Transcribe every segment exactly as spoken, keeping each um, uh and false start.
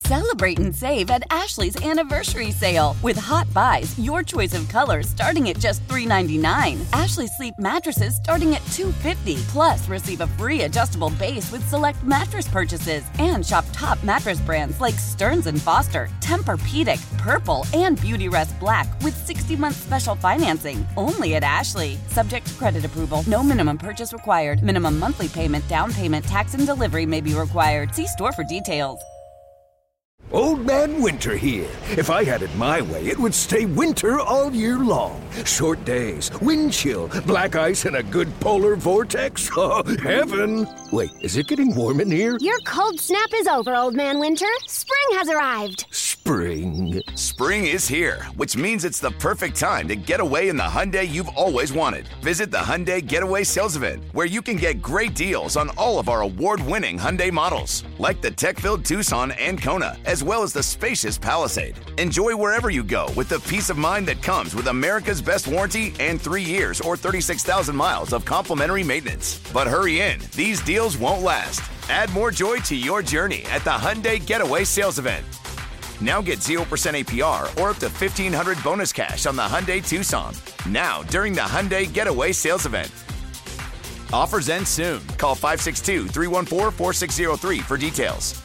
Celebrate and save at Ashley's Anniversary Sale. With Hot Buys, your choice of colors starting at just three ninety-nine. Ashley Sleep mattresses starting at two fifty. Plus, receive a free adjustable base with select mattress purchases. And shop top mattress brands like Stearns and Foster, Tempur-Pedic, Purple, and Beautyrest Black with sixty-month special financing. Only at Ashley. Subject to credit approval. No minimum purchase required. Minimum monthly payment, down payment, tax, and delivery may be required. See store for details. Old Man Winter here. If I had it my way, it would stay winter all year long. Short days, wind chill, black ice, and a good polar vortex. Oh, heaven. Wait, is it getting warm in here? Your cold snap is over, Old Man Winter. Spring has arrived. Spring. Spring is here, which means it's the perfect time to get away in the Hyundai you've always wanted. Visit the Hyundai Getaway Sales Event, where you can get great deals on all of our award-winning Hyundai models, like the tech-filled Tucson and Kona, as well as the spacious Palisade. Enjoy wherever you go with the peace of mind that comes with America's best warranty and three years or thirty-six thousand miles of complimentary maintenance. But hurry in, these deals won't last. Add more joy to your journey at the Hyundai Getaway Sales Event. Now get zero percent A P R or up to fifteen hundred dollars bonus cash on the Hyundai Tucson. Now, during the Hyundai Getaway Sales Event. Offers end soon. Call five six two, three one four, four six zero three for details.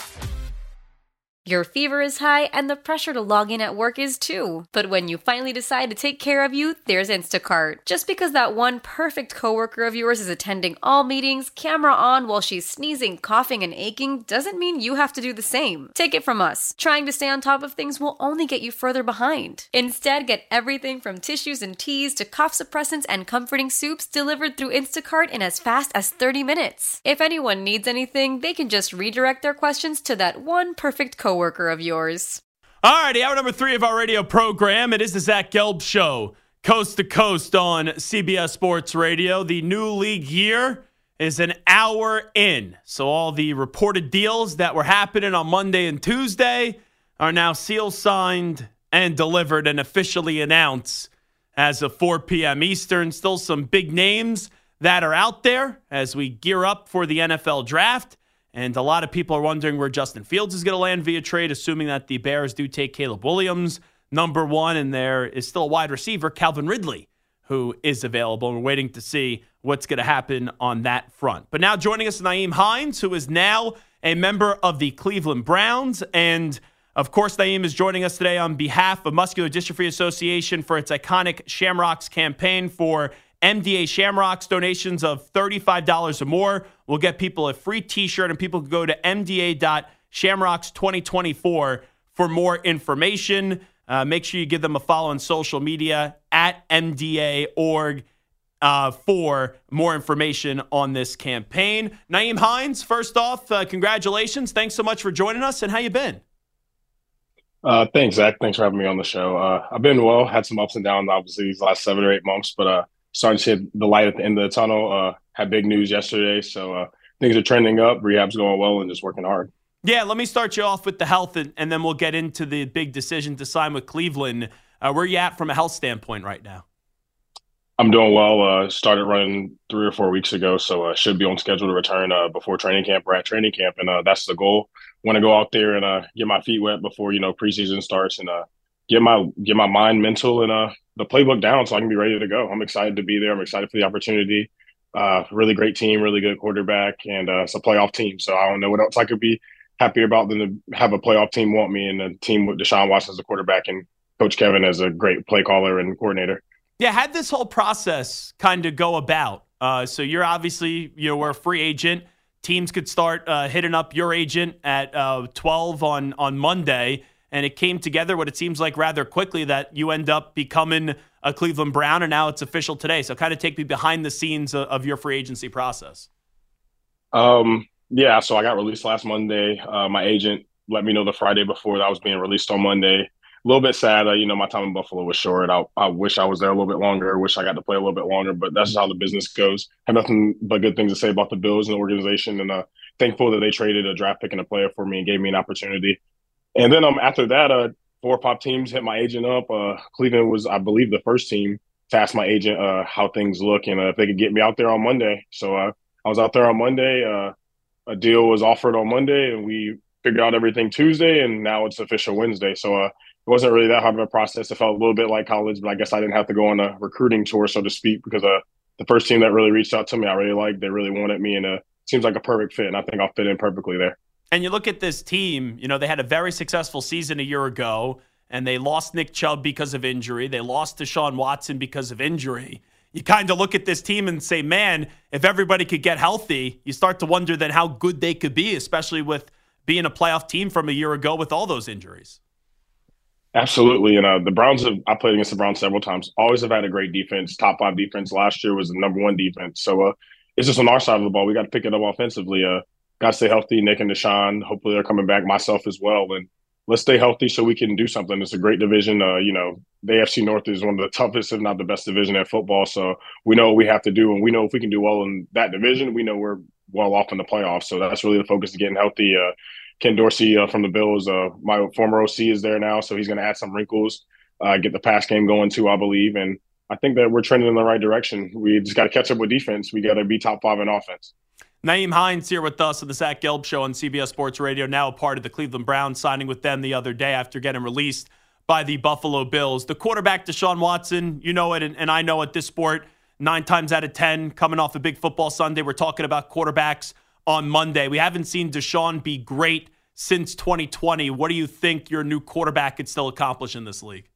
Your fever is high and the pressure to log in at work is too. But when you finally decide to take care of you, there's Instacart. Just because that one perfect coworker of yours is attending all meetings, camera on while she's sneezing, coughing, and aching, doesn't mean you have to do the same. Take it from us. Trying to stay on top of things will only get you further behind. Instead, get everything from tissues and teas to cough suppressants and comforting soups delivered through Instacart in as fast as thirty minutes. If anyone needs anything, they can just redirect their questions to that one perfect coworker. Worker of yours. All righty, hour number three of our radio program. It is the Zach Gelb Show, coast to coast on C B S Sports Radio. The new league year is an hour in, so all the reported deals that were happening on Monday and Tuesday are now sealed, signed, and delivered and officially announced as of four p.m. Eastern. Still some big names that are out there as we gear up for the N F L draft. And a lot of people are wondering where Justin Fields is going to land via trade, assuming that the Bears do take Caleb Williams, number one. And there is still a wide receiver, Calvin Ridley, who is available. We're waiting to see what's going to happen on that front. But now joining us, Nyheim Hines, who is now a member of the Cleveland Browns. And, of course, Nyheim is joining us today on behalf of Muscular Dystrophy Association for its iconic Shamrocks campaign for M D A Shamrocks. Donations of thirty-five dollars or more will get people a free t-shirt, and people can go to m d a dot shamrocks twenty twenty-four for more information. Uh, make sure you give them a follow on social media at M D A dot org uh, for more information on this campaign. Nyheim Hines, first off, uh, congratulations. Thanks so much for joining us, and how you been? Uh, thanks, Zach. Thanks for having me on the show. Uh, I've been well, had some ups and downs, obviously, these last seven or eight months, but uh, starting to see the light at the end of the tunnel. Uh, had big news yesterday, so uh, things are trending up. Rehab's going well and just working hard. Yeah, let me start you off with the health, and, and then we'll get into the big decision to sign with Cleveland. Uh, where are you at from a health standpoint right now? I'm doing well. Uh, started running three or four weeks ago, so uh, should be on schedule to return uh, before training camp or at training camp, and uh, that's the goal. Want to go out there and uh, get my feet wet before, you know, preseason starts, and uh, get my get my mind, mental, and uh, the playbook down so I can be ready to go. I'm excited to be there. I'm excited for the opportunity. Uh, really great team, really good quarterback, and uh, it's a playoff team. So I don't know what else I could be happier about than to have a playoff team want me, and a team with Deshaun Watson as a quarterback and Coach Kevin as a great play caller and coordinator. Yeah, how'd this whole process kind of go about? Uh, so you're obviously, you know, we're a free agent. Teams could start uh, hitting up your agent at uh, twelve on, on Monday, and it came together what it seems like rather quickly that you end up becoming a Cleveland Brown, and now it's official today. So kind of take me behind the scenes of, of your free agency process. Um, yeah, so I got released last Monday. Uh, my agent let me know the Friday before that I was being released on Monday. A little bit sad, uh, you know, my time in Buffalo was short. I, I wish I was there a little bit longer. I wish I got to play a little bit longer, but that's just how the business goes. I have nothing but good things to say about the Bills and the organization, and uh, thankful that they traded a draft pick and a player for me and gave me an opportunity. And then um, after that, uh, four pop teams hit my agent up. Uh, Cleveland was, I believe, the first team to ask my agent uh, how things look and uh, if they could get me out there on Monday. So uh, I was out there on Monday. Uh, a deal was offered on Monday, and we figured out everything Tuesday, and now it's official Wednesday. So uh, it wasn't really that hard of a process. It felt a little bit like college, but I guess I didn't have to go on a recruiting tour, so to speak, because uh, the first team that really reached out to me, I really liked. They really wanted me, and uh, it seems like a perfect fit, and I think I'll fit in perfectly there. And you look at this team, you know, they had a very successful season a year ago, and they lost Nick Chubb because of injury. They lost Deshaun Watson because of injury. You kind of look at this team and say, man, if everybody could get healthy, you start to wonder then how good they could be, especially with being a playoff team from a year ago with all those injuries. Absolutely. And uh, the Browns, have I played against the Browns several times, always have had a great defense. Top five defense. Last year was the number one defense. So uh, it's just on our side of the ball. We got to pick it up offensively. Uh, got to stay healthy. Nick and Deshaun, hopefully they're coming back, myself as well. And let's stay healthy so we can do something. It's a great division. Uh, you know, the A F C North is one of the toughest, if not the best division in football. So we know what we have to do. And we know if we can do well in that division, we know we're well off in the playoffs. So that's really the focus, of getting healthy. Uh, Ken Dorsey uh, from the Bills, uh, my former O C, is there now. So he's going to add some wrinkles, uh, get the pass game going too, I believe. And I think that we're trending in the right direction. We just got to catch up with defense. We got to be top five in offense. Nyheim Hines here with us on the Zach Gelb Show on C B S Sports Radio, now a part of the Cleveland Browns, signing with them the other day after getting released by the Buffalo Bills. The quarterback, Deshaun Watson, you know it, and, and I know at this sport, nine times out of ten, coming off a big football Sunday, we're talking about quarterbacks on Monday. We haven't seen Deshaun be great since twenty twenty. What do you think your new quarterback could still accomplish in this league?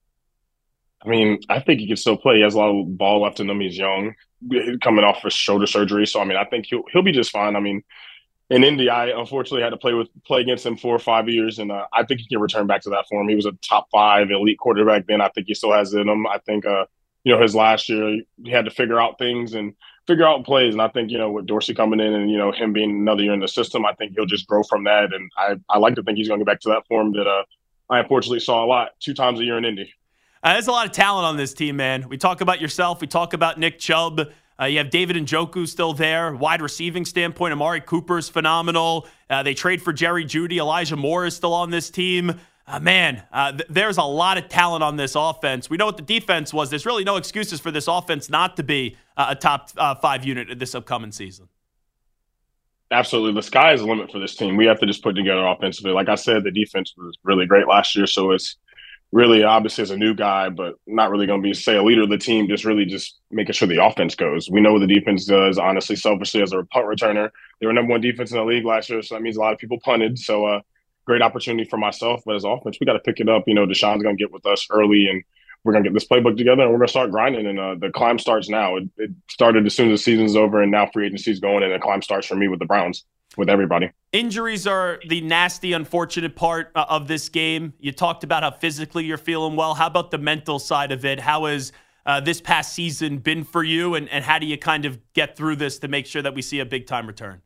I mean, I think he can still play. He has a lot of ball left in him. He's young, coming off his shoulder surgery. So, I mean, I think he'll he'll be just fine. I mean, in Indy, I unfortunately had to play with play against him four or five years, and uh, I think he can return back to that form. He was a top five elite quarterback then. I think he still has it in him. I think, uh, you know, his last year, he had to figure out things and figure out plays. And I think, you know, with Dorsey coming in and, you know, him being another year in the system, I think he'll just grow from that. And I, I like to think he's going to get back to that form that uh, I unfortunately saw a lot two times a year in Indy. Uh, there's a lot of talent on this team, man. We talk about yourself. We talk about Nick Chubb. Uh, you have David Njoku still there. Wide receiving standpoint, Amari Cooper's phenomenal. Uh, they trade for Jerry Jeudy. Elijah Moore is still on this team. Uh, man, uh, th- there's a lot of talent on this offense. We know what the defense was. There's really no excuses for this offense not to be uh, a top uh, five unit this upcoming season. Absolutely. The sky is the limit for this team. We have to just put together offensively. Like I said, the defense was really great last year, so it's really, obviously, as a new guy, but not really going to be, say, a leader of the team, just really just making sure the offense goes. We know what the defense does, honestly, selfishly, as a punt returner. They were number one defense in the league last year, so that means a lot of people punted. So, uh, great opportunity for myself. But as offense, we got to pick it up. You know, Deshaun's going to get with us early, and we're going to get this playbook together, and we're going to start grinding. And uh, the climb starts now. It, it started as soon as the season's over, and now free agency's going, and the climb starts for me with the Browns, with everybody. Injuries are the nasty, unfortunate part uh, of this game. You talked about how physically you're feeling well. How about the mental side of it? How has uh, this past season been for you, and, and how do you kind of get through this to make sure that we see a big-time return?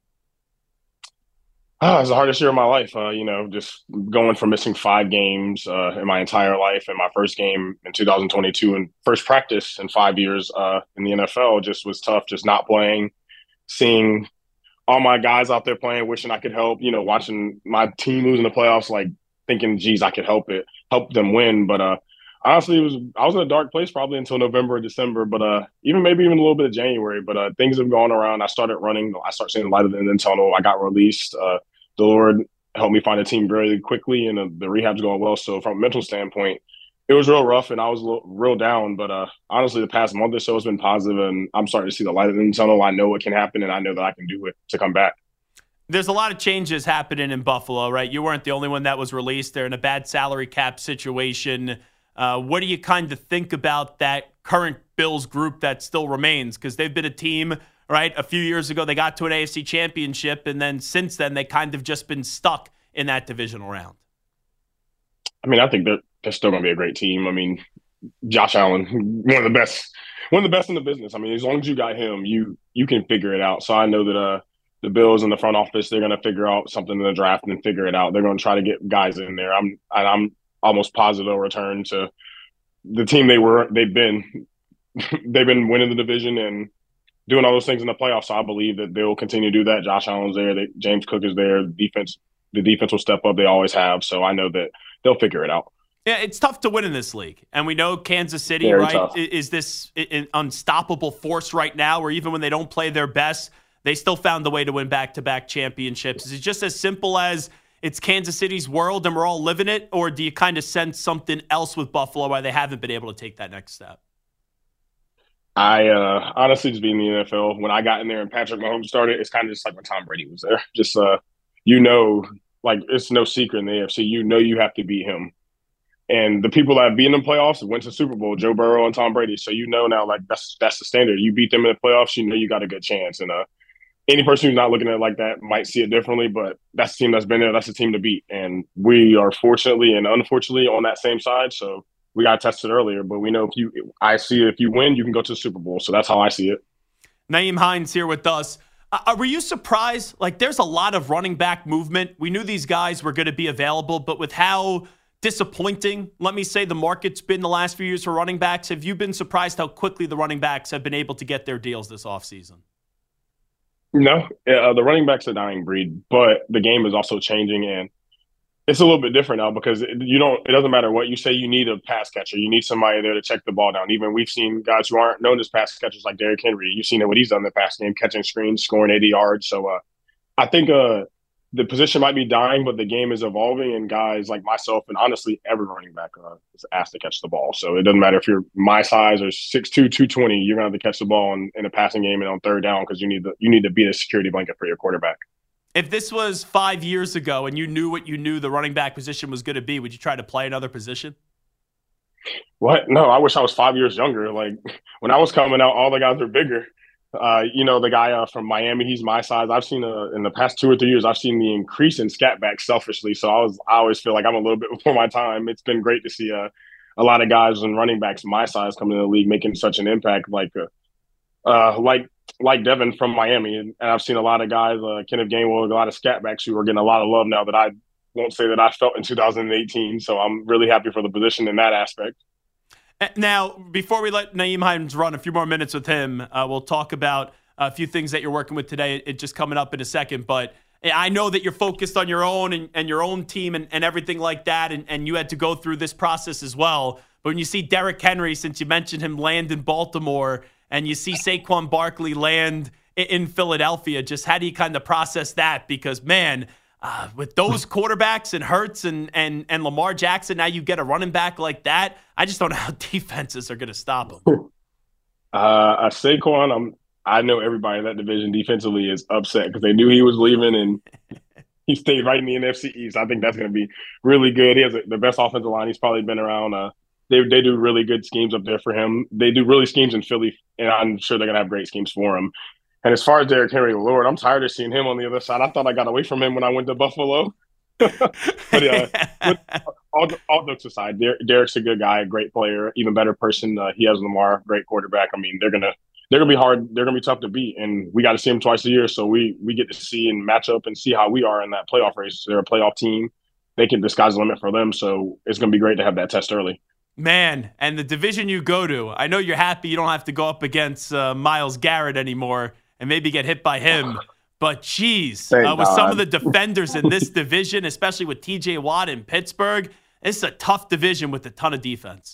Oh, it was the hardest year of my life. Uh, you know, just going from missing five games uh, in my entire life, and my first game in two thousand twenty-two and first practice in five years uh, in the N F L just was tough, just not playing, seeing all my guys out there playing, wishing I could help, you know, watching my team lose in the playoffs, like thinking, geez, I could help it, help them win. But uh, honestly, it was I was in a dark place probably until November or December, but uh, even maybe even a little bit of January. But uh, things have gone around. I started running. I started seeing the light at the end of the tunnel. I got released. Uh, the Lord helped me find a team very quickly, and uh, the rehab's going well. So from a mental standpoint, it was real rough, and I was a little, real down. But uh, honestly, the past month or so has been positive, and I'm starting to see the light at the end of the tunnel. I know what can happen, and I know that I can do it to come back. There's a lot of changes happening in Buffalo, right? You weren't the only one that was released. They're in a bad salary cap situation. Uh, what do you kind of think about that current Bills group that still remains? Because they've been a team, right? A few years ago, they got to an A F C championship, and then since then, they kind of just been stuck in that divisional round. I mean, I think they're, they're still going to be a great team. I mean, Josh Allen, one of the best, one of the best in the business. I mean, as long as you got him, you you can figure it out. So I know that uh, the Bills in the front office, they're going to figure out something in the draft and figure it out. They're going to try to get guys in there. I'm and I'm almost positive they'll return to the team they were. They've been they've been winning the division and doing all those things in the playoffs. So I believe that they'll continue to do that. Josh Allen's there. They, James Cook is there. The defense, the defense will step up. They always have. So I know that they'll figure it out. Yeah, it's tough to win in this league. And we know Kansas City, Very right, tough. is this an unstoppable force right now where even when they don't play their best, they still found the way to win back-to-back championships. Is it just as simple as it's Kansas City's world and we're all living it? Or do you kind of sense something else with Buffalo why they haven't been able to take that next step? I uh, honestly, just being in the N F L, when I got in there and Patrick Mahomes started, it's kind of just like when Tom Brady was there. Just, uh, you know, like it's no secret in the A F C. You know you have to beat him. And the people that have beaten in the playoffs went to Super Bowl, Joe Burrow and Tom Brady. So you know now, like, that's that's the standard. You beat them in the playoffs, you know you got a good chance. And uh, any person who's not looking at it like that might see it differently, but that's the team that's been there. That's the team to beat. And we are fortunately and unfortunately on that same side. So we got tested earlier, but we know if you – I see if you win, you can go to the Super Bowl. So that's how I see it. Nyheim Hines here with us. Uh, were you surprised? Like, there's a lot of running back movement. We knew these guys were going to be available, but with how – disappointing, let me say, the market's been the last few years for running backs. Have you been surprised how quickly the running backs have been able to get their deals this offseason? No, uh, the running back's a dying breed, but the game is also changing, and it's a little bit different now because it, you don't. It doesn't matter what you say. You need a pass catcher. You need somebody there to check the ball down. Even we've seen guys who aren't known as pass catchers like Derrick Henry. You've seen what he's done in the pass game, catching screens, scoring eighty yards. So uh, I think uh, the position might be dying, but the game is evolving, and guys like myself and honestly every running back uh, is asked to catch the ball. So it doesn't matter if you're my size or six two, two twenty, you're going to have to catch the ball in, in a passing game and on third down because you need to, you need to be a security blanket for your quarterback. If this was five years ago and you knew what you knew the running back position was going to be, would you try to play another position? What? No, I wish I was five years younger. Like when I was coming out, all the guys were bigger. Uh, you know, the guy uh, from Miami, he's my size. I've seen uh, in the past two or three years, I've seen the increase in scat back selfishly. So I was, I always feel like I'm a little bit before my time. It's been great to see uh, a lot of guys and running backs my size coming in the league, making such an impact, like, uh, uh, like, like Devin from Miami. And, and I've seen a lot of guys, uh, Kenneth Gainwell, a lot of scat backs who are getting a lot of love now that I won't say that I felt in two thousand eighteen. So I'm really happy for the position in that aspect. Now, before we let Nyheim Hines run a few more minutes with him, uh, we'll talk about a few things that you're working with today. It just coming up in a second, but I know that you're focused on your own and, and your own team and, and everything like that, and, and you had to go through this process as well. But when you see Derrick Henry, since you mentioned him, land in Baltimore, and you see Saquon Barkley land in, in Philadelphia, just how do you kind of process that? Because, man, uh, with those quarterbacks and Hurts and, and, and Lamar Jackson, now you get a running back like that. I just don't know how defenses are going to stop him. Uh, Saquon, I'm I know everybody in that division defensively is upset because they knew he was leaving and he stayed right in the N F C East. I think that's going to be really good. He has the best offensive line he's probably been around. Uh, they they do really good schemes up there for him. They do really schemes in Philly, and I'm sure they're going to have great schemes for him. And as far as Derrick Henry, Lord, I'm tired of seeing him on the other side. I thought I got away from him when I went to Buffalo. but uh, all, all jokes aside, Der- Derrick's a good guy, a great player, even better person. Uh, he has Lamar, great quarterback. I mean, they're going to They're gonna be hard. They're gonna be tough to beat, and we got to see them twice a year. So we we get to see and match up and see how we are in that playoff race. They're a playoff team. They can disguise the limit for them. So it's gonna be great to have that test early. Man, and the division you go to, I know you're happy you don't have to go up against uh, Myles Garrett anymore and maybe get hit by him. But geez, uh, with some of the defenders in this division, especially with T J Watt in Pittsburgh, it's a tough division with a ton of defense.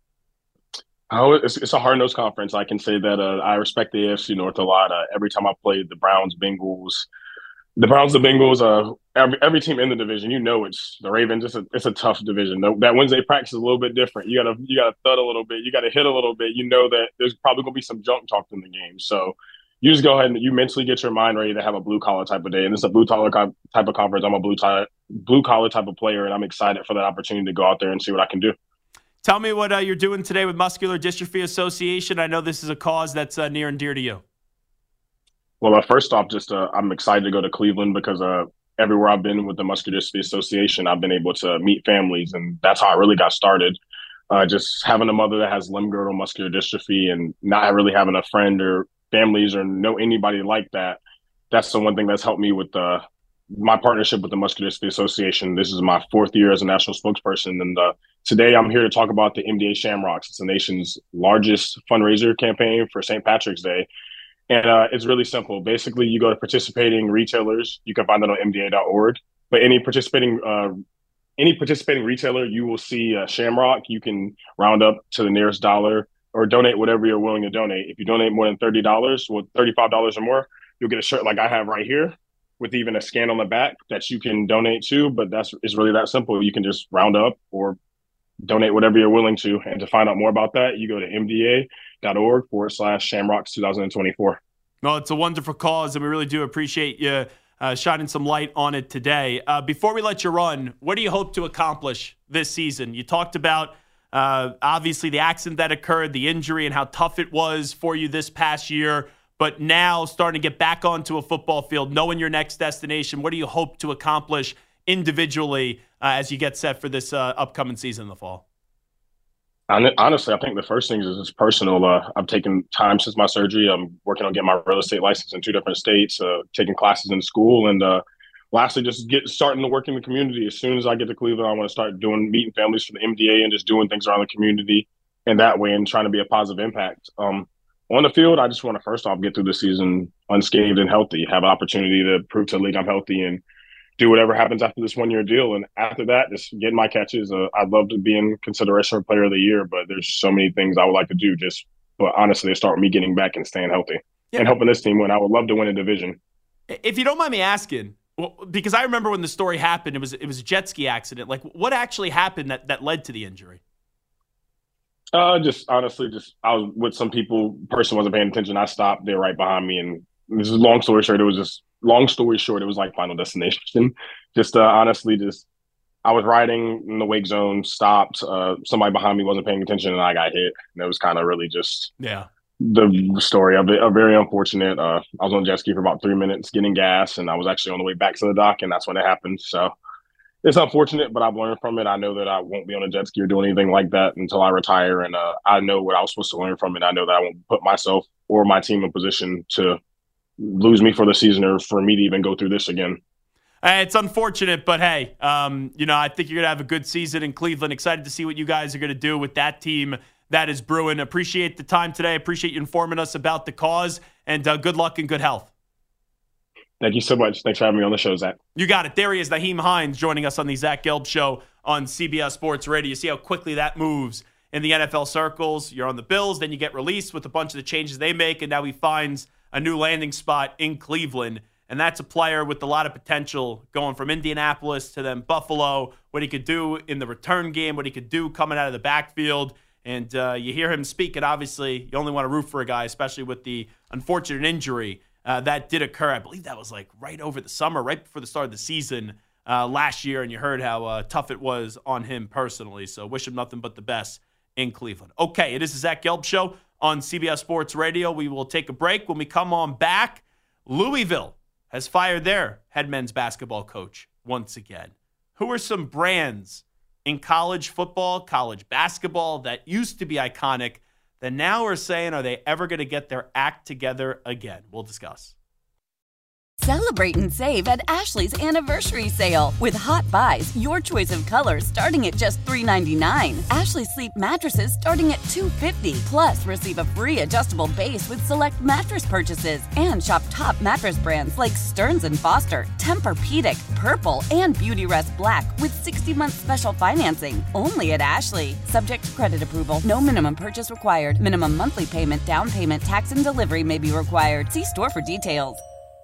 Oh, it's, it's a hard-nosed conference. I can say that uh, I respect the A F C North a lot. Uh, every time I played the Browns, Bengals, the Browns, the Bengals, uh, every, every team in the division, you know, it's the Ravens. It's a it's a tough division. That Wednesday practice is a little bit different. You gotta you gotta thud a little bit. You gotta hit a little bit. You know that there's probably gonna be some junk talked in the game. So you just go ahead and you mentally get your mind ready to have a blue collar type of day. And it's a blue collar type of conference. I'm a blue collar blue collar type of player, and I'm excited for that opportunity to go out there and see what I can do. Tell me what uh, you're doing today with Muscular Dystrophy Association. I know this is a cause that's uh, near and dear to you. Well, uh, first off, just uh, I'm excited to go to Cleveland because uh, everywhere I've been with the Muscular Dystrophy Association, I've been able to meet families, and that's how I really got started. Uh, just having a mother that has limb-girdle muscular dystrophy and not really having a friend or families or know anybody like that, that's the one thing that's helped me with uh, my partnership with the Muscular Dystrophy Association. This is my fourth year as a national spokesperson, and uh, today I'm here to talk about the M D A Shamrocks. It's the nation's largest fundraiser campaign for Saint Patrick's Day. And uh, it's really simple. Basically, you go to participating retailers. You can find that on M D A dot org. But any participating uh, any participating retailer, you will see a Shamrock. You can round up to the nearest dollar or donate whatever you're willing to donate. If you donate more than thirty dollars, well, thirty-five dollars or more, you'll get a shirt like I have right here. with even a scan on the back that you can donate to. But that's it's really that simple. You can just round up or donate whatever you're willing to. And to find out more about that, you go to mda.org forward slash Shamrocks twenty twenty-four. Well, it's a wonderful cause, and we really do appreciate you uh, shining some light on it today. Uh, before we let you run, what do you hope to accomplish this season? You talked about, uh, obviously, the accident that occurred, the injury, and how tough it was for you this past year. But now starting to get back onto a football field, knowing your next destination, what do you hope to accomplish individually uh, as you get set for this uh, upcoming season in the fall? Honestly, I think the first thing is just personal. Uh, I've taken time since my surgery. I'm working on getting my real estate license in two different states, uh, taking classes in school. And uh, lastly, just get starting to work in the community. As soon as I get to Cleveland, I want to start doing meeting families for the M D A and just doing things around the community in that way and trying to be a positive impact. Um, on the field, I just want to first off get through the season unscathed and healthy, have an opportunity to prove to the league I'm healthy and do whatever happens after this one-year deal. And after that, just getting my catches. Uh, I'd love to be in consideration for player of the year, but there's so many things I would like to do. Just, but honestly, it start with me getting back and staying healthy yeah. and helping this team win. I would love to win a division. If you don't mind me asking, well, because I remember when the story happened, it was it was a jet ski accident. Like, what actually happened that, that led to the injury? Uh, just honestly, just I was with some people. Person wasn't paying attention. I stopped. They're right behind me, and this is a long story short. It was just. Long story short, it was like Final Destination. Just uh, honestly, just I was riding in the wake zone, stopped. Uh, somebody behind me wasn't paying attention, and I got hit. And it was kind of really just yeah the story of it. Uh, very unfortunate. Uh, I was on jet ski for about three minutes getting gas, and I was actually on the way back to the dock, and that's when it happened. So it's unfortunate, but I've learned from it. I know that I won't be on a jet ski or do anything like that until I retire, and uh, I know what I was supposed to learn from it. I know that I won't put myself or my team in position to lose me for the season or for me to even go through this again. Uh, it's unfortunate, but hey, um, you know, I think you're going to have a good season in Cleveland. Excited to see what you guys are going to do with that team that is brewing. Appreciate the time today. Appreciate you informing us about the cause, and uh, good luck and good health. Thank you so much. Thanks for having me on the show, Zach. You got it. There he is, Nyheim Hines, joining us on the Zach Gelb Show on C B S Sports Radio. You see how quickly that moves in the N F L circles. You're on the Bills, then you get released with a bunch of the changes they make, and now he finds a new landing spot in Cleveland. And that's a player with a lot of potential going from Indianapolis to then Buffalo, what he could do in the return game, what he could do coming out of the backfield. And uh, you hear him speak, and obviously you only want to root for a guy, especially with the unfortunate injury uh, that did occur. I believe that was like right over the summer, right before the start of the season uh, last year, and you heard how uh, tough it was on him personally. So wish him nothing but the best in Cleveland. Okay, it is the Zach Gelb Show on C B S Sports Radio. We will take a break. When we come on back, Louisville has fired their head men's basketball coach once again. Who are some brands in college football, college basketball that used to be iconic that now are saying, are they ever going to get their act together again? We'll discuss. Celebrate and save at Ashley's Anniversary Sale. With Hot Buys, your choice of colors starting at just three ninety-nine. Ashley Sleep mattresses starting at two fifty. Plus, receive a free adjustable base with select mattress purchases. And shop top mattress brands like Stearns and Foster, Tempur-Pedic, Purple, and Beautyrest Black with sixty-month special financing. Only at Ashley. Subject to credit approval. No minimum purchase required. Minimum monthly payment, down payment, tax, and delivery may be required. See store for details.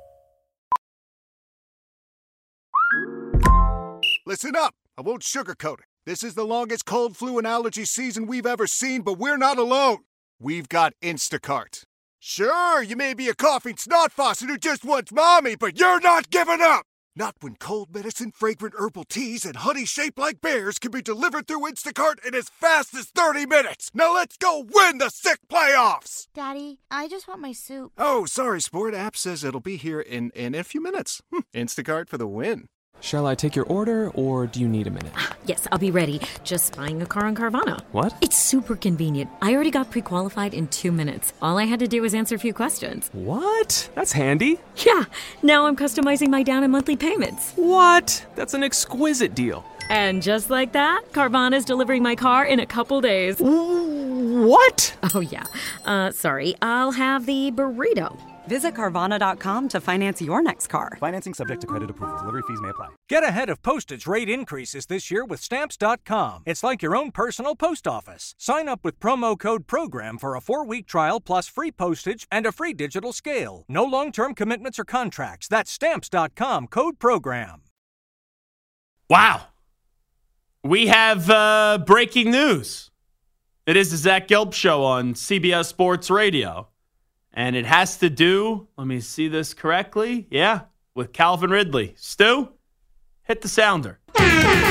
Listen up. I won't sugarcoat it. This is the longest cold, flu, and allergy season we've ever seen, but we're not alone. We've got Instacart. Sure, you may be a coughing snot faucet who just wants mommy, but you're not giving up. Not when cold medicine, fragrant herbal teas, and honey shaped like bears can be delivered through Instacart in as fast as thirty minutes. Now let's go win the sick playoffs. Daddy, I just want my soup. Oh, sorry, Sport. App says it'll be here in, in a few minutes. Instacart for the win. Shall I take your order, or do you need a minute? Yes, I'll be ready. Just buying a car on Carvana. What? It's super convenient. I already got pre-qualified in two minutes. All I had to do was answer a few questions. What? That's handy. Yeah, now I'm customizing my down and monthly payments. What? That's an exquisite deal. And just like that, Carvana's delivering my car in a couple days. What? Oh, yeah. Uh, sorry, I'll have the burrito. Visit Carvana dot com to finance your next car. Financing subject to credit approval. Delivery fees may apply. Get ahead of postage rate increases this year with Stamps dot com. It's like your own personal post office. Sign up with promo code PROGRAM for a four-week trial plus free postage and a free digital scale. No long-term commitments or contracts. That's Stamps dot com, code PROGRAM. Wow. We have uh, breaking news. It is the Zach Gelb Show on C B S Sports Radio. And it has to do, let me see this correctly. Yeah, with Calvin Ridley. Stu, hit the sounder. We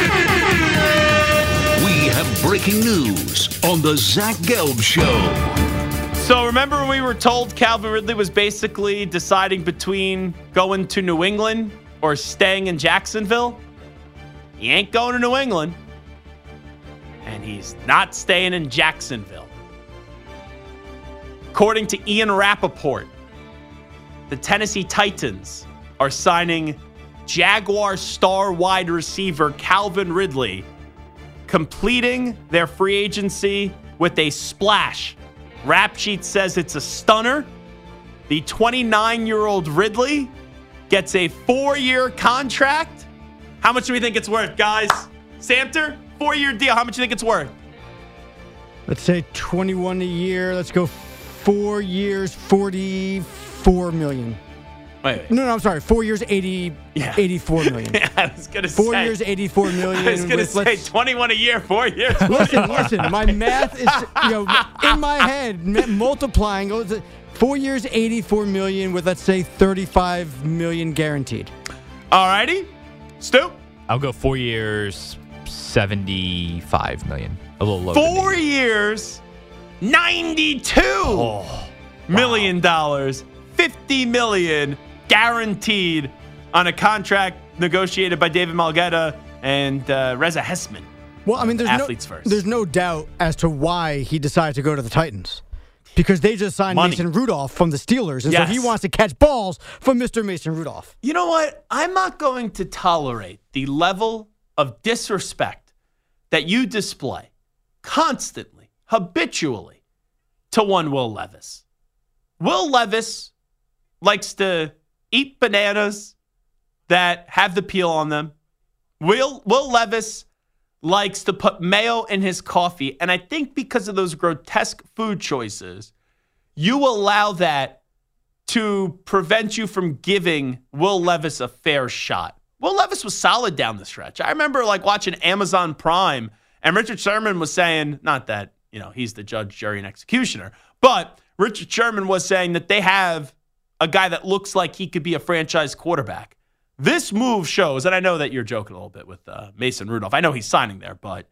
have breaking news on the Zach Gelb Show. So remember when we were told Calvin Ridley was basically deciding between going to New England or staying in Jacksonville? He ain't going to New England. And he's not staying in Jacksonville. According to Ian Rappaport, the Tennessee Titans are signing Jaguar star wide receiver Calvin Ridley, completing their free agency with a splash. Rap Sheet says it's a stunner. The twenty-nine-year-old Ridley gets a four-year contract. How much do we think it's worth, guys? Samter, four-year deal. How much do you think it's worth? Let's say twenty-one a year. Let's go four years, forty-four million. Wait, wait. No, no, I'm sorry. Four years, eighty, yeah. eighty-four million. Yeah, I was going to say. Four years, eighty-four million. I was going to say twenty-one a year, four years. Listen, listen. My math is, you know, in my head, multiplying. Four years, eighty-four million with, let's say, thirty-five million guaranteed. All righty. Stu? I'll go four years, seventy-five million. A little lower. Four years, ninety-two oh, million dollars. Wow. fifty million dollars guaranteed on a contract negotiated by David Malgetta and uh, Reza Hessman. Well, I mean, there's Athletes no, first. There's no doubt as to why he decided to go to the Titans. Because they just signed Money. Mason Rudolph from the Steelers. And yes. so he wants to catch balls from Mister Mason Rudolph. You know what? I'm not going to tolerate the level of disrespect that you display constantly, habitually, to one Will Levis. Will Levis likes to eat bananas that have the peel on them. Will, Will Levis likes to put mayo in his coffee. And I think because of those grotesque food choices, you allow that to prevent you from giving Will Levis a fair shot. Will Levis was solid down the stretch. I remember like watching Amazon Prime, and Richard Sherman was saying, not that, you know, he's the judge, jury, and executioner, but Richard Sherman was saying that they have a guy that looks like he could be a franchise quarterback. This move shows, and I know that you're joking a little bit with uh, Mason Rudolph. I know he's signing there, but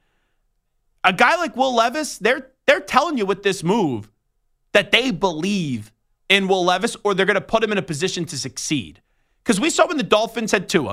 a guy like Will Levis, they're they're telling you with this move that they believe in Will Levis, or they're going to put him in a position to succeed. Because we saw when the Dolphins had Tua,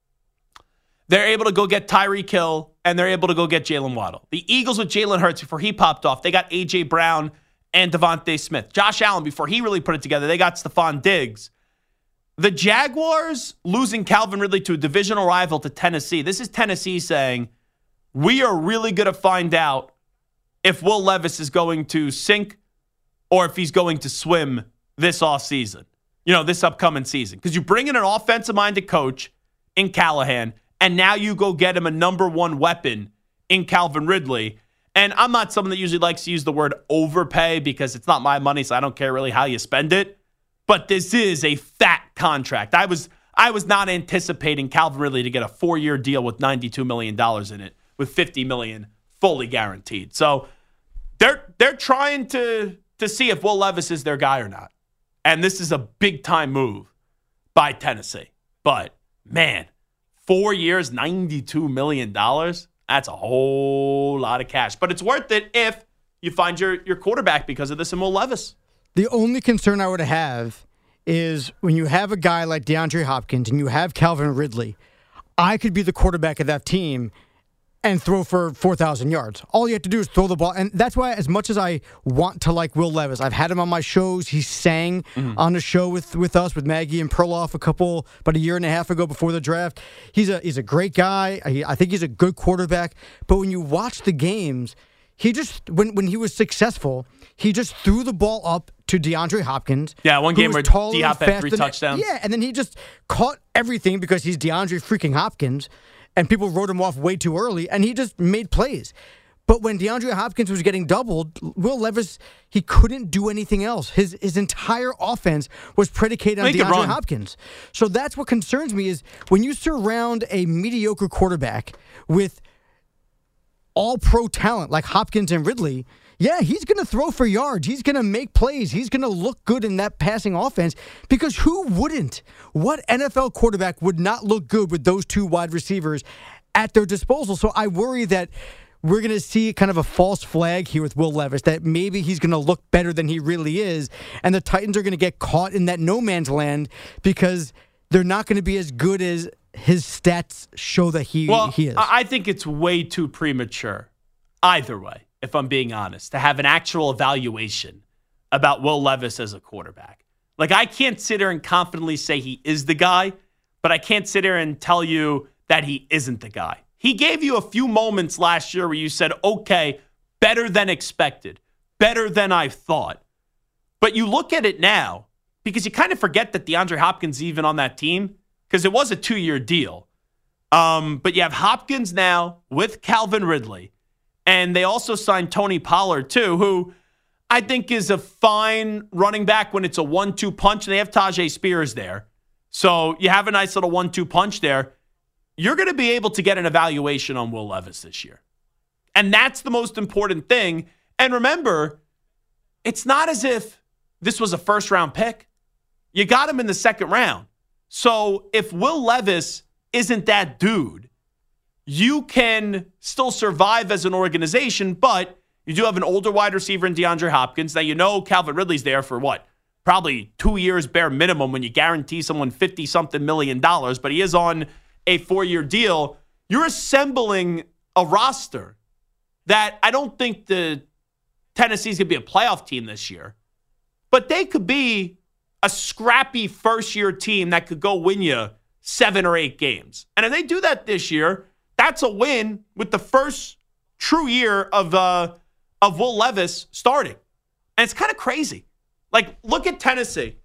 they're able to go get Tyreek Hill, and they're able to go get Jalen Waddle. The Eagles with Jalen Hurts, before he popped off, they got A J Brown and Devontae Smith. Josh Allen, before he really put it together, they got Stephon Diggs. The Jaguars losing Calvin Ridley to a divisional rival to Tennessee. This is Tennessee saying, we are really going to find out if Will Levis is going to sink or if he's going to swim this offseason, you know, this upcoming season. Because you bring in an offensive-minded coach in Callahan, and now you go get him a number one weapon in Calvin Ridley. And I'm not someone that usually likes to use the word overpay because it's not my money, so I don't care really how you spend it. But this is a fat contract. I was I was not anticipating Calvin Ridley to get a four-year deal with ninety-two million dollars in it, with fifty million dollars fully guaranteed. So they're they're trying to, to see if Will Levis is their guy or not. And this is a big-time move by Tennessee. But, man, four years, ninety-two million dollars? That's a whole lot of cash. But it's worth it if you find your, your quarterback because of this in Will Levis. The only concern I would have is when you have a guy like DeAndre Hopkins and you have Calvin Ridley, I could be the quarterback of that team and throw for four thousand yards. All you have to do is throw the ball. And that's why, as much as I want to like Will Levis, I've had him on my shows. He sang mm-hmm. on the show with, with us, with Maggie and Perloff a couple, about a year and a half ago before the draft. He's a he's a great guy. I, I think he's a good quarterback. But when you watch the games, he just, when, when he was successful, he just threw the ball up to DeAndre Hopkins. Yeah, one who game was where taller and D-Hop had faster three than- touchdowns. Yeah, and then he just caught everything because he's DeAndre freaking Hopkins, and people wrote him off way too early, and he just made plays. But when DeAndre Hopkins was getting doubled, Will Levis, he couldn't do anything else. His his entire offense was predicated on Make it DeAndre run. Hopkins. So that's what concerns me is when you surround a mediocre quarterback with all-pro talent like Hopkins and Ridley, yeah, he's going to throw for yards. He's going to make plays. He's going to look good in that passing offense because who wouldn't? What N F L quarterback would not look good with those two wide receivers at their disposal? So I worry that we're going to see kind of a false flag here with Will Levis, that maybe he's going to look better than he really is, and the Titans are going to get caught in that no man's land because they're not going to be as good as his stats show that he, well, he is. I think it's way too premature, either way, if I'm being honest, to have an actual evaluation about Will Levis as a quarterback. Like, I can't sit here and confidently say he is the guy, but I can't sit here and tell you that he isn't the guy. He gave you a few moments last year where you said, okay, better than expected, better than I thought. But you look at it now, because you kind of forget that DeAndre Hopkins is even on that team, because it was a two-year deal. Um, but you have Hopkins now with Calvin Ridley, and they also signed Tony Pollard too, who I think is a fine running back when it's a one two punch, and they have Tajay Spears there. So you have a nice little one two punch there. You're going to be able to get an evaluation on Will Levis this year. And that's the most important thing. And remember, it's not as if this was a first-round pick. You got him in the second round. So if Will Levis isn't that dude, you can still survive as an organization, but you do have an older wide receiver in DeAndre Hopkins. Now, you know Calvin Ridley's there for what? Probably two years bare minimum when you guarantee someone fifty-something million dollars, but he is on a four-year deal. You're assembling a roster that I don't think the Tennessee's going to be a playoff team this year, but they could be a scrappy first-year team that could go win you seven or eight games. And if they do that this year, that's a win with the first true year of uh, of Will Levis starting. And it's kind of crazy. Like, look at Tennessee,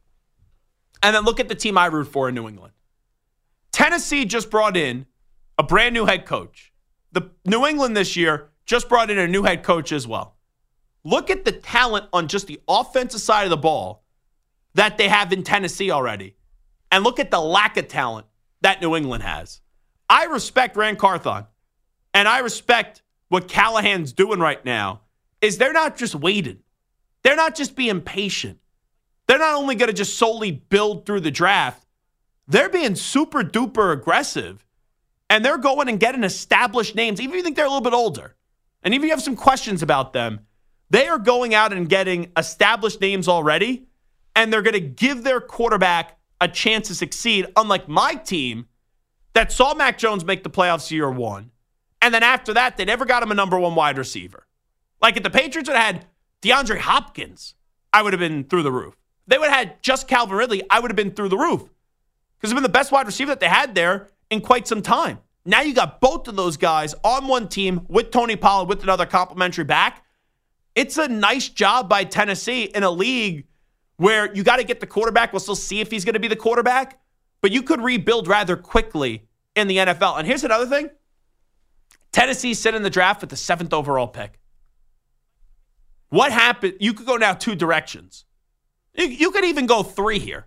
and then look at the team I root for in New England. Tennessee just brought in a brand new head coach. The New England this year just brought in a new head coach as well. Look at the talent on just the offensive side of the ball that they have in Tennessee already. And look at the lack of talent that New England has. I respect Rand Carthon, and I respect what Callahan's doing right now, is they're not just waiting. They're not just being patient. They're not only going to just solely build through the draft, they're being super duper aggressive, and they're going and getting established names, even if you think they're a little bit older. And even if you have some questions about them, they are going out and getting established names already, and they're going to give their quarterback a chance to succeed, unlike my team that saw Mac Jones make the playoffs year one, and then after that, they never got him a number one wide receiver. Like if the Patriots had had DeAndre Hopkins, I would have been through the roof. If they would have had just Calvin Ridley, I would have been through the roof. Because it's been the best wide receiver that they had there in quite some time. Now you got both of those guys on one team with Tony Pollard with another complimentary back. It's a nice job by Tennessee in a league where you got to get the quarterback. We'll still see if he's going to be the quarterback. But you could rebuild rather quickly in the N F L. And here's another thing. Tennessee sit in the draft with the seventh overall pick. What happened? You could go now two directions. You, you could even go three here.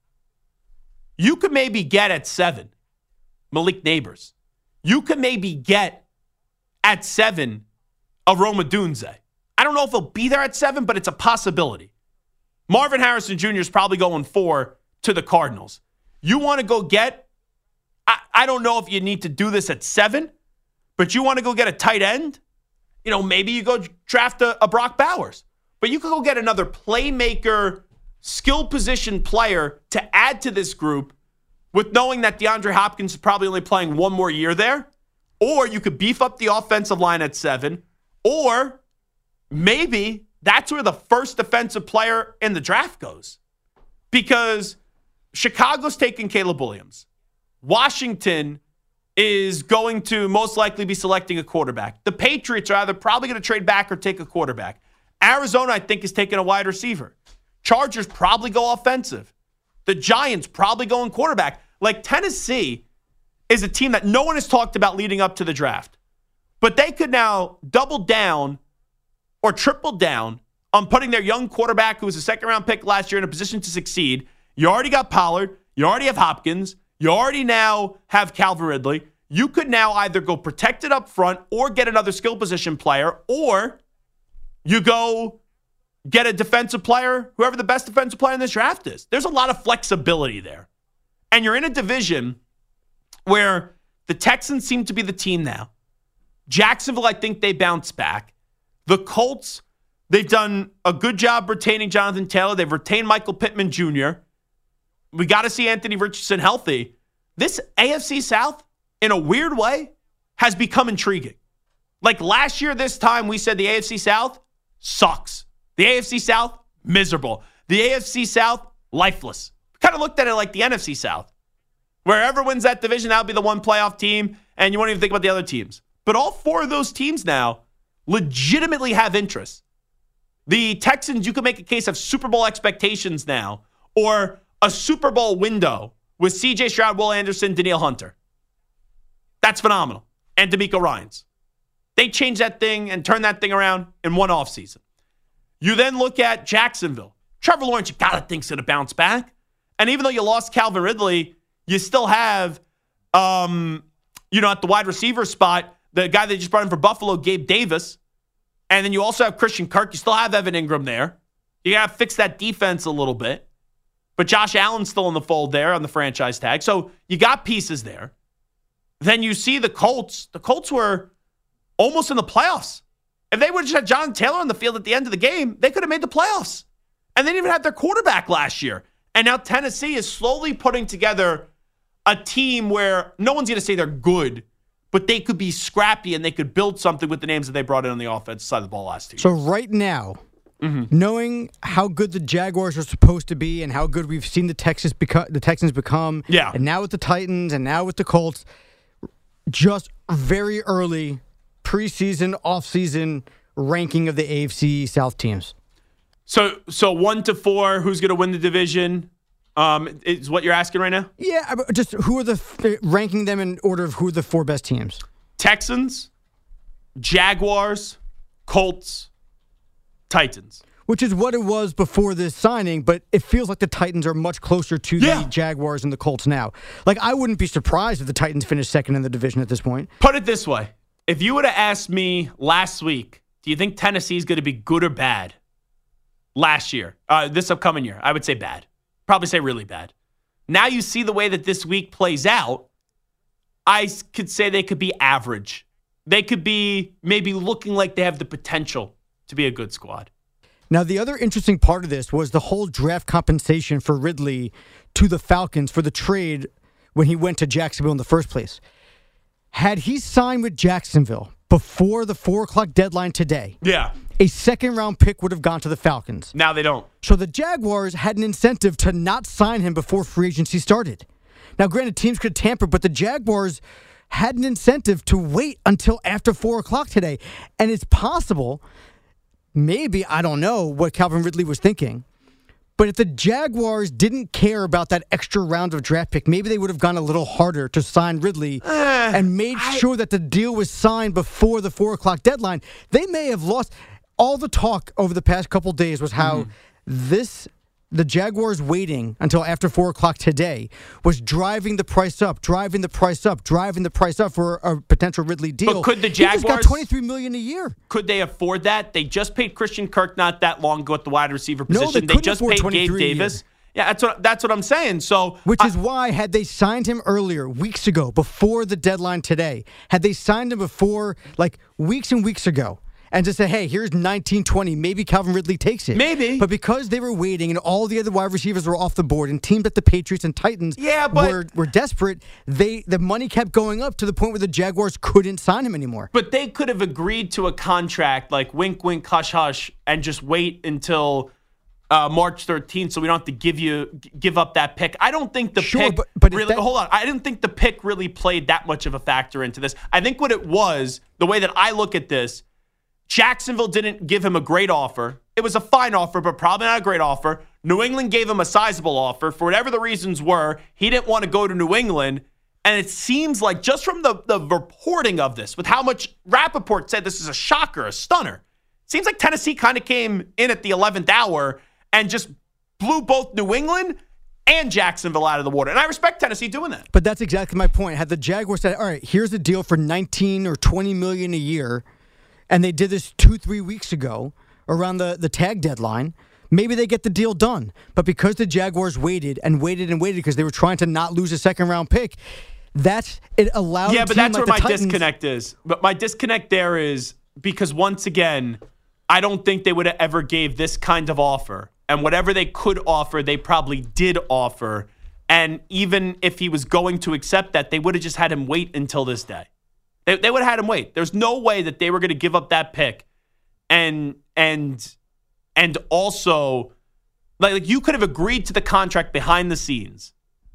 You could maybe get at seven Malik Neighbors. You could maybe get at seven a Rome Odunze. I don't know if he'll be there at seven, but it's a possibility. Marvin Harrison Junior is probably going four to the Cardinals. You want to go get, I, I don't know if you need to do this at seven, but you want to go get a tight end? You know, maybe you go draft a, a Brock Bowers. But you could go get another playmaker, skill position player to add to this group with knowing that DeAndre Hopkins is probably only playing one more year there. Or you could beef up the offensive line at seven. Or maybe that's where the first defensive player in the draft goes. Because Chicago's taking Caleb Williams. Washington is going to most likely be selecting a quarterback. The Patriots are either probably going to trade back or take a quarterback. Arizona, I think, is taking a wide receiver. Chargers probably go offensive. The Giants probably going quarterback. Like, Tennessee is a team that no one has talked about leading up to the draft. But they could now double down or triple down on putting their young quarterback, who was a second-round pick last year, in a position to succeed. You already got Pollard. You already have Hopkins. You already now have Calvin Ridley. You could now either go protect it up front or get another skill position player, or you go get a defensive player, whoever the best defensive player in this draft is. There's a lot of flexibility there. And you're in a division where the Texans seem to be the team now. Jacksonville, I think they bounce back. The Colts, they've done a good job retaining Jonathan Taylor. They've retained Michael Pittman Junior We got to see Anthony Richardson healthy. This A F C South, in a weird way, has become intriguing. Like last year, this time, we said the A F C South sucks. The A F C South, miserable. The A F C South, lifeless. Kind of looked at it like the N F C South. Wherever wins that division, that'll be the one playoff team, and you won't even think about the other teams. But all four of those teams now legitimately have interest. The Texans, you could make a case of Super Bowl expectations now, or a Super Bowl window with C J Stroud, Will Anderson, Danielle Hunter. That's phenomenal. And D'Amico Ryans. They changed that thing and turned that thing around in one offseason. You then look at Jacksonville. Trevor Lawrence, you got to think's going to bounce back. And even though you lost Calvin Ridley, you still have, um, you know, at the wide receiver spot, the guy they just brought in for Buffalo, Gabe Davis. And then you also have Christian Kirk. You still have Evan Ingram there. You got to fix that defense a little bit. But Josh Allen's still in the fold there on the franchise tag. So you got pieces there. Then you see the Colts. The Colts were almost in the playoffs. If they would have just had John Taylor on the field at the end of the game, they could have made the playoffs. And they didn't even have their quarterback last year. And now Tennessee is slowly putting together a team where no one's going to say they're good, but they could be scrappy and they could build something with the names that they brought in on the offensive side of the ball last year. So right now, mm-hmm. knowing how good the Jaguars are supposed to be and how good we've seen the Texans become, the Texans become, yeah. and now with the Titans and now with the Colts, just very early preseason, offseason ranking of the A F C South teams. So, so one to four, who's going to win the division? Um, is what you're asking right now? Yeah, just who are the ranking them in order of who are the four best teams? Texans, Jaguars, Colts, Titans. Which is what it was before this signing, but it feels like the Titans are much closer to yeah. the Jaguars and the Colts now. Like, I wouldn't be surprised if the Titans finished second in the division at this point. Put it this way. If you would have asked me last week, do you think Tennessee is going to be good or bad last year, uh, this upcoming year? I would say bad. Probably say really bad. Now you see the way that this week plays out, I could say they could be average. They could be maybe looking like they have the potential to be a good squad. Now, the other interesting part of this was the whole draft compensation for Ridley to the Falcons for the trade when he went to Jacksonville in the first place. Had he signed with Jacksonville before the four o'clock deadline today, yeah, a second-round pick would have gone to the Falcons. Now they don't. So the Jaguars had an incentive to not sign him before free agency started. Now, granted, teams could tamper, but the Jaguars had an incentive to wait until after four o'clock today. And it's possible, maybe, I don't know what Calvin Ridley was thinking, but if the Jaguars didn't care about that extra round of draft pick, maybe they would have gone a little harder to sign Ridley uh, and made I... sure that the deal was signed before the four o'clock deadline. They may have lost... All the talk over the past couple days was how mm-hmm. this, the Jaguars waiting until after four o'clock today was driving the price up, driving the price up, driving the price up for a potential Ridley deal. But could the Jaguars... He just got twenty-three million dollars a year. Could they afford that? They just paid Christian Kirk not that long ago at the wide receiver position. No, they, they just paid Gabe Davis. Yeah, that's what that's what I'm saying. So, Which I, is why, had they signed him earlier, weeks ago, before the deadline today, had they signed him before, like, weeks and weeks ago, and just say, hey, here's nineteen twenty. Maybe Calvin Ridley takes it. Maybe. But because they were waiting and all the other wide receivers were off the board and teams like the Patriots and Titans yeah, but, were, were desperate, they the money kept going up to the point where the Jaguars couldn't sign him anymore. But they could have agreed to a contract like wink, wink, hush, hush, and just wait until uh, March thirteenth so we don't have to give you give up that pick. I don't think the sure, pick but, but really that, hold on. I didn't think the pick really played that much of a factor into this. I think what it was, the way that I look at this, Jacksonville didn't give him a great offer. It was a fine offer, but probably not a great offer. New England gave him a sizable offer. For whatever the reasons were, he didn't want to go to New England. And it seems like just from the, the reporting of this, with how much Rappaport said this is a shocker, a stunner, it seems like Tennessee kind of came in at the eleventh hour and just blew both New England and Jacksonville out of the water. And I respect Tennessee doing that. But that's exactly my point. Had the Jaguars said, all right, here's a deal for nineteen or twenty million a year, and they did this two, three weeks ago around the, the tag deadline, maybe they get the deal done. But because the Jaguars waited and waited and waited because they were trying to not lose a second-round pick, that it allowed Yeah, but that's like where my Titans- disconnect is. But my disconnect there is because, once again, I don't think they would have ever gave this kind of offer. And whatever they could offer, they probably did offer. And even if he was going to accept that, they would have just had him wait until this day. They, they would have had him wait. There's no way that they were going to give up that pick. And and and also, like, like you could have agreed to the contract behind the scenes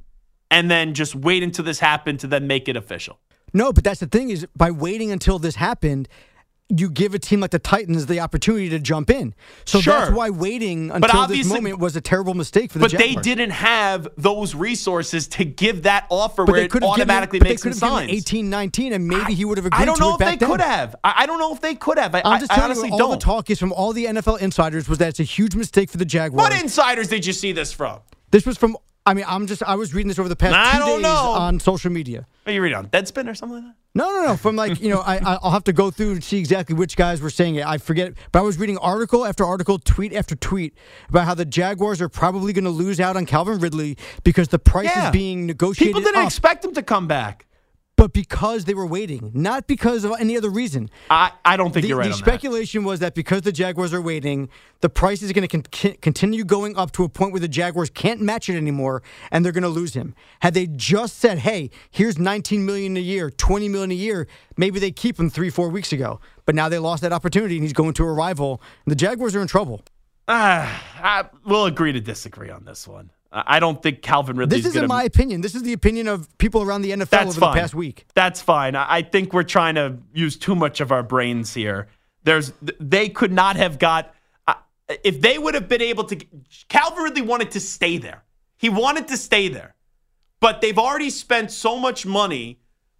and then just wait until this happened to then make it official. No, but that's the thing is, by waiting until this happened, you give a team like the Titans the opportunity to jump in. So Sure. that's why waiting until this moment was a terrible mistake for the But Jaguars. they didn't have those resources to give that offer But where they it could have automatically given, makes but they him could have given signs. eighteen nineteen, and maybe he would have agreed I don't to know it if back they then. could have. I, I don't know if they could have. I, I'm just I, I telling honestly you, all don't. the talk is from all the N F L insiders was that it's a huge mistake for the Jaguars. What insiders did you see this from? This was from, I mean, I'm just, I was reading this over the past I two don't days know. on social media. Are you reading on Deadspin or something like that? No, no, no. From like, you know, I, I'll have to go through and see exactly which guys were saying it. I forget. But I was reading article after article, tweet after tweet about how the Jaguars are probably going to lose out on Calvin Ridley because the price Yeah. is being negotiated People didn't up. expect him to come back. But because they were waiting, not because of any other reason. I, I don't think the, you're right The on that. speculation was that because the Jaguars are waiting, the price is going to con- continue going up to a point where the Jaguars can't match it anymore, and they're going to lose him. Had they just said, "Hey, here's nineteen million dollars a year, twenty million dollars a year," maybe they keep him three, four weeks ago. But now they lost that opportunity, and he's going to a rival. And the Jaguars are in trouble. Ah, I, we'll agree to disagree on this one. I don't think Calvin Ridley This is isn't going to... my opinion. This is the opinion of people around the N F L That's over fine. the past week. That's fine. I I think we're trying to use too much of our brains here. There's, they could not have got, uh, if they would have been able to, Calvin Ridley wanted to stay there. He wanted to stay there. But they've already spent so much money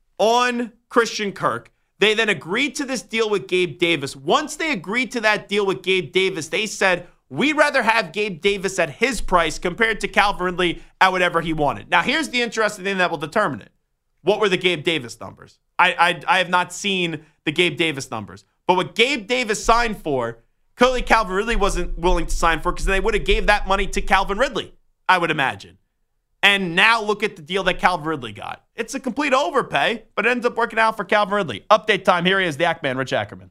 on Christian Kirk. They then agreed to this deal with Gabe Davis. Once they agreed to that deal with Gabe Davis, they said, we'd rather have Gabe Davis at his price compared to Calvin Ridley at whatever he wanted. Now, here's the interesting thing that will determine it. What were the Gabe Davis numbers? I I, I have not seen the Gabe Davis numbers. But what Gabe Davis signed for, clearly Calvin Ridley wasn't willing to sign for because they would have gave that money to Calvin Ridley, I would imagine. And now look at the deal that Calvin Ridley got. It's a complete overpay, but it ends up working out for Calvin Ridley. Update time. Here he is, the Ackman, Rich Ackerman.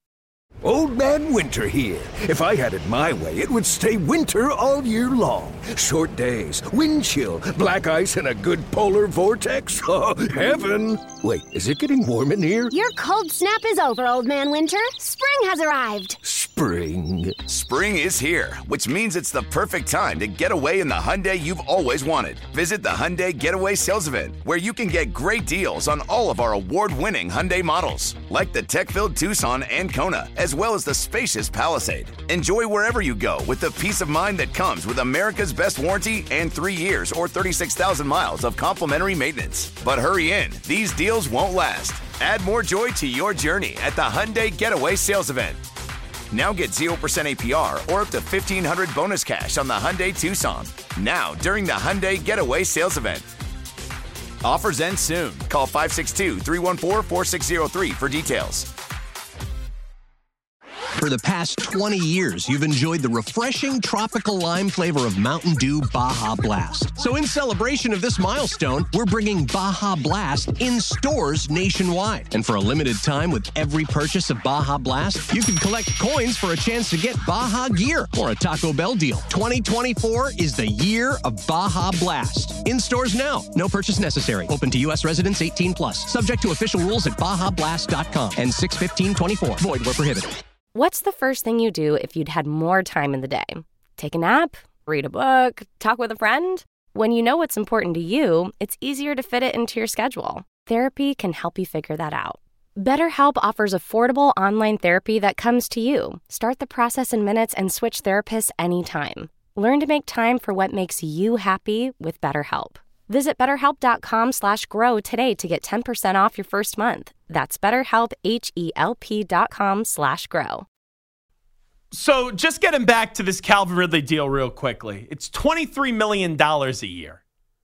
Old Man Winter here. If I had it my way, it would stay winter all year long. Short days, wind chill, black ice, and a good polar vortex. Oh, heaven. Wait, is it getting warm in here? Your cold snap is over, Old Man Winter. Spring has arrived. Spring. Spring is here, which means it's the perfect time to get away in the Hyundai you've always wanted. Visit the Hyundai Getaway Sales Event, where you can get great deals on all of our award-winning Hyundai models, like the tech-filled Tucson and Kona, as well as the spacious Palisade. Enjoy wherever you go with the peace of mind that comes with America's best warranty and three years or thirty-six thousand miles of complimentary maintenance. But hurry in, these deals won't last. Add more joy to your journey at the Hyundai Getaway Sales Event. Now get zero percent A P R or up to fifteen hundred dollars bonus cash on the Hyundai Tucson. Now, during the Hyundai Getaway Sales Event. Offers end soon. Call five six two, three one four, four six zero three for details. For the past twenty years, you've enjoyed the refreshing tropical lime flavor of Mountain Dew Baja Blast. So in celebration of this milestone, we're bringing Baja Blast in stores nationwide. And for a limited time, with every purchase of Baja Blast, you can collect coins for a chance to get Baja gear or a Taco Bell deal. twenty twenty-four is the year of Baja Blast. In stores now. No purchase necessary. Open to U S residents eighteen plus. Subject to official rules at baja blast dot com and six fifteen twenty-four. Void where prohibited. What's the first thing you do if you'd had more time in the day? Take a nap? Read a book? Talk with a friend? When you know what's important to you, it's easier to fit it into your schedule. Therapy can help you figure that out. BetterHelp offers affordable online therapy that comes to you. Start the process in minutes and switch therapists anytime. Learn to make time for what makes you happy with BetterHelp. Visit betterhelp.com slash grow today to get ten percent off your first month. That's betterhelp, H-E-L-P dot com slash grow. So just getting back to this Calvin Ridley deal real quickly. It's twenty-three million dollars a year.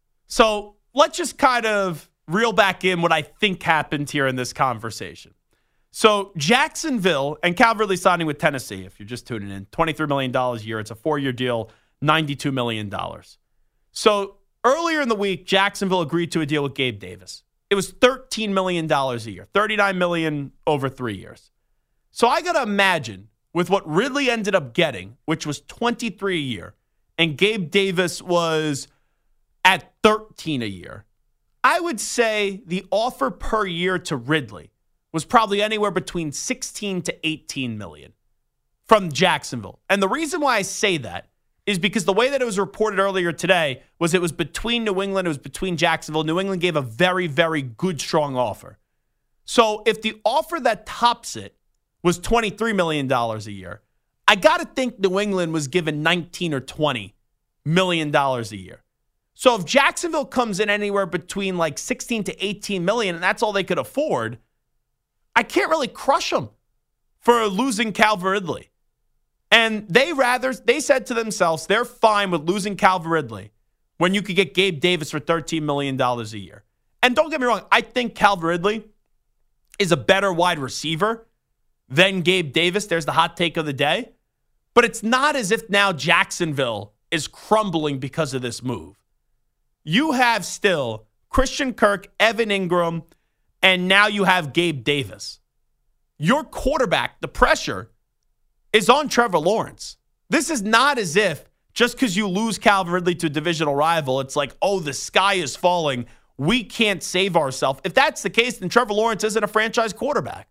So let's just kind of reel back in what I think happened here in this conversation. So Jacksonville and Calvin Ridley signing with Tennessee, if you're just tuning in, twenty-three million dollars a year. It's a four-year deal, ninety-two million dollars. So earlier in the week, Jacksonville agreed to a deal with Gabe Davis. It was thirteen million dollars a year, thirty-nine million dollars over three years. So I got to imagine with what Ridley ended up getting, which was twenty-three a year, and Gabe Davis was at thirteen a year, I would say the offer per year to Ridley was probably anywhere between sixteen to eighteen million from Jacksonville. And the reason why I say that is because the way that it was reported earlier today was it was between New England, it was between Jacksonville. New England gave a very, very good, strong offer. So if the offer that tops it was twenty-three million dollars a year, I got to think New England was given nineteen or twenty million dollars a year. So if Jacksonville comes in anywhere between like sixteen to eighteen million, and that's all they could afford, I can't really crush them for losing Calvin Ridley. And they rather, they said to themselves, they're fine with losing Calvin Ridley when you could get Gabe Davis for thirteen million dollars a year. And don't get me wrong, I think Calvin Ridley is a better wide receiver than Gabe Davis. There's the hot take of the day. But it's not as if now Jacksonville is crumbling because of this move. You have still Christian Kirk, Evan Ingram, and now you have Gabe Davis. Your quarterback, the pressure is on Trevor Lawrence. This is not as if just because you lose Calvin Ridley to a divisional rival, it's like, oh, the sky is falling. We can't save ourselves. If that's the case, then Trevor Lawrence isn't a franchise quarterback.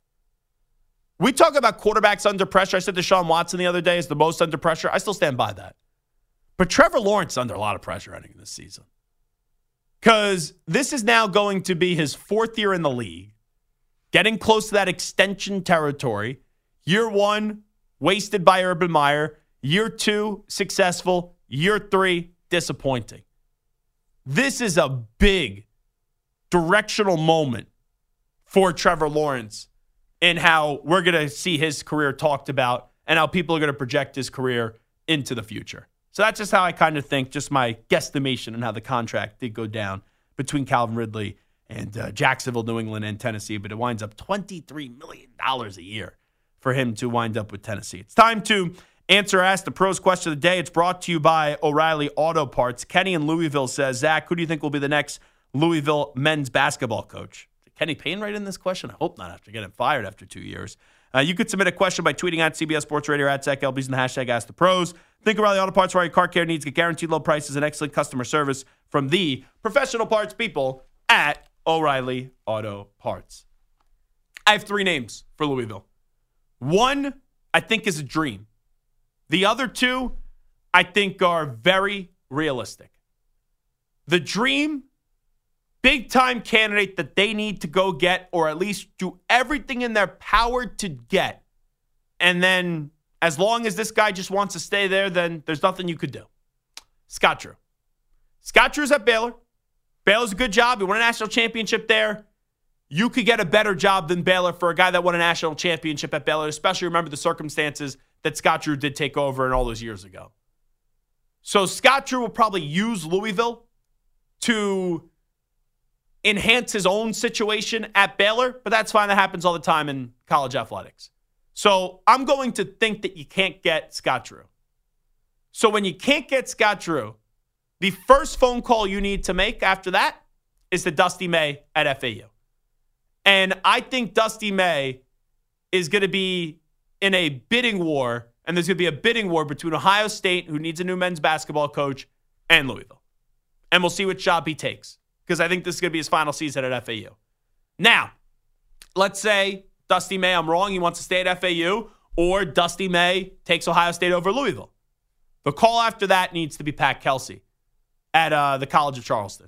We talk about quarterbacks under pressure. I said Deshaun Watson the other day is the most under pressure. I still stand by that. But Trevor Lawrence is under a lot of pressure heading this season. Because this is now going to be his fourth year in the league, getting close to that extension territory. Year one, wasted by Urban Meyer. Year two, successful. Year three, disappointing. This is a big directional moment for Trevor Lawrence in how we're going to see his career talked about and how people are going to project his career into the future. So that's just how I kind of think, just my guesstimation on how the contract did go down between Calvin Ridley and uh, Jacksonville, New England, and Tennessee. But it winds up twenty-three million dollars a year for him to wind up with Tennessee. It's time to answer Ask the Pros question of the day. It's brought to you by O'Reilly Auto Parts. Kenny in Louisville says, Zach, who do you think will be the next Louisville men's basketball coach? Did Kenny Payne write in this question? I hope not, after getting fired after two years. Uh, you could submit a question by tweeting at C B S Sports Radio or at Zach Gelb using the hashtag Ask the Pros. Think O'Reilly Auto Parts, where your car care needs. Get guaranteed low prices and excellent customer service from the professional parts people at O'Reilly Auto Parts. I have three names for Louisville. One, I think, is a dream. The other two, I think, are very realistic. The dream, big-time candidate that they need to go get, or at least do everything in their power to get. And then, as long as this guy just wants to stay there, then there's nothing you could do. Scott Drew. Scott Drew's at Baylor. Baylor's a good job. He won a national championship there. You could get a better job than Baylor for a guy that won a national championship at Baylor, especially remember the circumstances that Scott Drew did take over and all those years ago. So Scott Drew will probably use Louisville to enhance his own situation at Baylor, but that's fine. That happens all the time in college athletics. So I'm going to think that you can't get Scott Drew. So when you can't get Scott Drew, the first phone call you need to make after that is to Dusty May at F A U. And I think Dusty May is going to be in a bidding war, and there's going to be a bidding war between Ohio State, who needs a new men's basketball coach, and Louisville. And we'll see which job he takes, because I think this is going to be his final season at F A U. Now, let's say Dusty May, I'm wrong, he wants to stay at F A U, or Dusty May takes Ohio State over Louisville. The call after that needs to be Pat Kelsey at uh, the College of Charleston.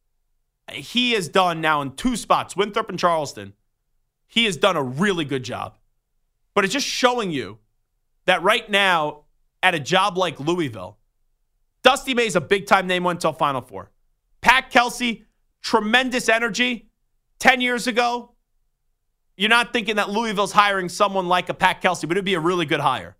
He has done now in two spots, Winthrop and Charleston, he has done a really good job. But it's just showing you that right now, at a job like Louisville, Dusty May's a big-time name, went to a Final Four. Pat Kelsey, tremendous energy. Ten years ago, you're not thinking that Louisville's hiring someone like a Pat Kelsey, but it'd be a really good hire.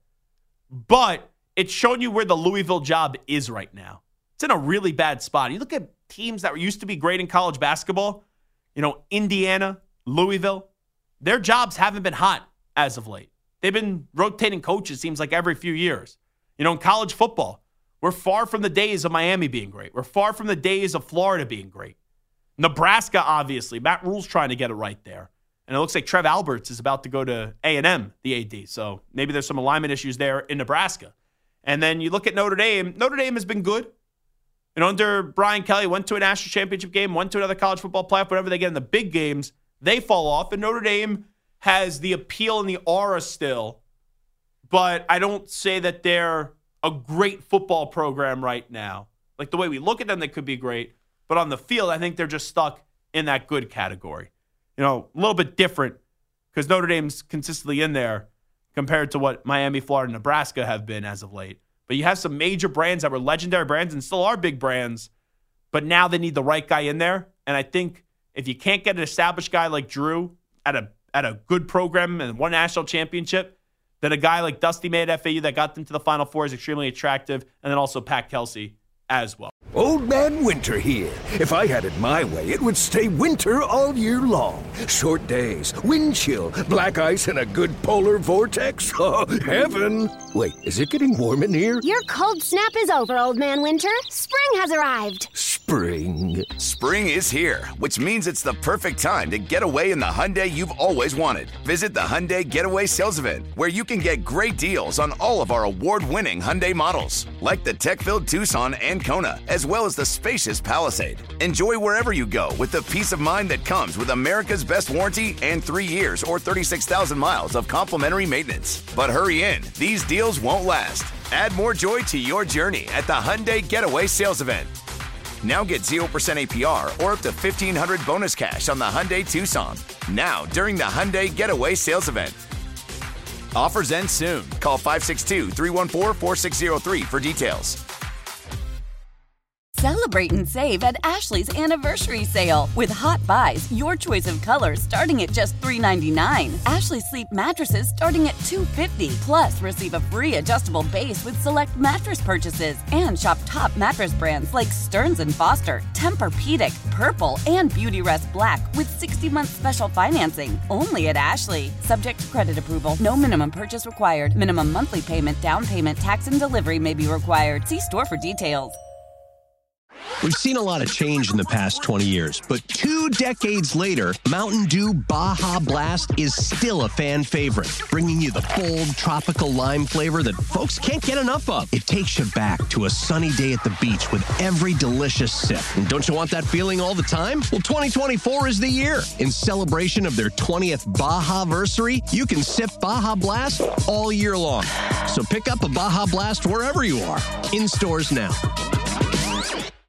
But it's shown you where the Louisville job is right now. It's in a really bad spot. You look at teams that used to be great in college basketball, you know, Indiana, Louisville, their jobs haven't been hot as of late. They've been rotating coaches, seems like every few years. You know, in college football, we're far from the days of Miami being great. We're far from the days of Florida being great. Nebraska, obviously. Matt Rule's trying to get it right there. And it looks like Trev Alberts is about to go to A and M, the A D. So maybe there's some alignment issues there in Nebraska. And then you look at Notre Dame. Notre Dame has been good. And under Brian Kelly, went to a national championship game, went to another college football playoff. Whenever they get in the big games, they fall off. And Notre Dame has the appeal and the aura still. But I don't say that they're a great football program right now. Like the way we look at them, they could be great. But on the field, I think they're just stuck in that good category. You know, a little bit different because Notre Dame's consistently in there compared to what Miami, Florida, Nebraska have been as of late. But you have some major brands that were legendary brands and still are big brands, but now they need the right guy in there. And I think if you can't get an established guy like Drew at a at a good program and one national championship, then a guy like Dusty May at F A U that got them to the Final Four is extremely attractive, and then also Pat Kelsey as well. Old Man Winter here. If I had it my way, it would stay winter all year long. Short days, wind chill, black ice, and a good polar vortex. Oh, heaven. Wait, is it getting warm in here? Your cold snap is over, Old Man Winter. Spring has arrived. Spring. Spring is here, which means it's the perfect time to get away in the Hyundai you've always wanted. Visit the Hyundai Getaway Sales Event, where you can get great deals on all of our award-winning Hyundai models, like the tech-filled Tucson and Kona, as well as the spacious Palisade. Enjoy wherever you go with the peace of mind that comes with America's best warranty and three years or thirty-six thousand miles of complimentary maintenance. But hurry in, these deals won't last. Add more joy to your journey at the Hyundai Getaway Sales Event. Now get zero percent A P R or up to fifteen hundred dollars bonus cash on the Hyundai Tucson. Now, during the Hyundai Getaway Sales Event. Offers end soon. Call five six two, three one four, four six zero three for details. Celebrate and save at Ashley's Anniversary Sale. With Hot Buys, your choice of colors starting at just three ninety-nine. Ashley Sleep mattresses starting at two fifty. Plus, receive a free adjustable base with select mattress purchases. And shop top mattress brands like Stearns and Foster, Tempur-Pedic, Purple, and Beautyrest Black with sixty-month special financing. Only at Ashley. Subject to credit approval. No minimum purchase required. Minimum monthly payment, down payment, tax, and delivery may be required. See store for details. We've seen a lot of change in the past twenty years, but two decades later, Mountain Dew Baja Blast is still a fan favorite, bringing you the bold, tropical lime flavor that folks can't get enough of. It takes you back to a sunny day at the beach with every delicious sip. And don't you want that feeling all the time? Well, twenty twenty-four is the year. In celebration of their twentieth Baja-versary, you can sip Baja Blast all year long. So pick up a Baja Blast wherever you are. In stores now.